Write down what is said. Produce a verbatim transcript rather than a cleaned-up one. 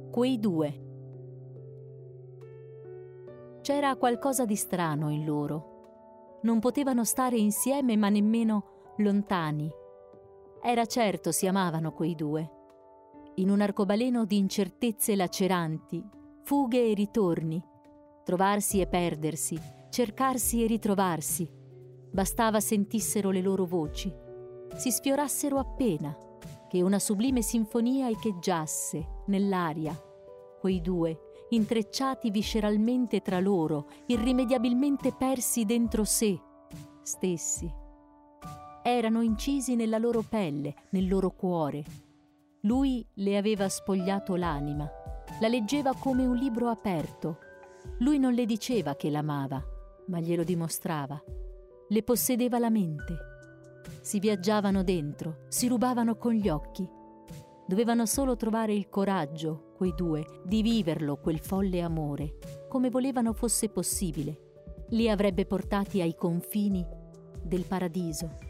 Quei due. C'era qualcosa di strano in loro. Non potevano stare insieme, ma nemmeno lontani. Era certo, si amavano quei due. In un arcobaleno di incertezze laceranti, fughe e ritorni, trovarsi e perdersi, cercarsi e ritrovarsi. Bastava sentissero le loro voci, si sfiorassero appena, che una sublime sinfonia echeggiasse nell'aria. Quei due, intrecciati visceralmente tra loro, irrimediabilmente persi dentro sé stessi. Erano incisi nella loro pelle, nel loro cuore. Lui le aveva spogliato l'anima, la leggeva come un libro aperto. Lui non le diceva che l'amava, ma glielo dimostrava. Le possedeva la mente. Si viaggiavano dentro, si rubavano con gli occhi. Dovevano solo trovare il coraggio, quei due, di viverlo quel folle amore, come volevano fosse possibile. Li avrebbe portati ai confini del paradiso.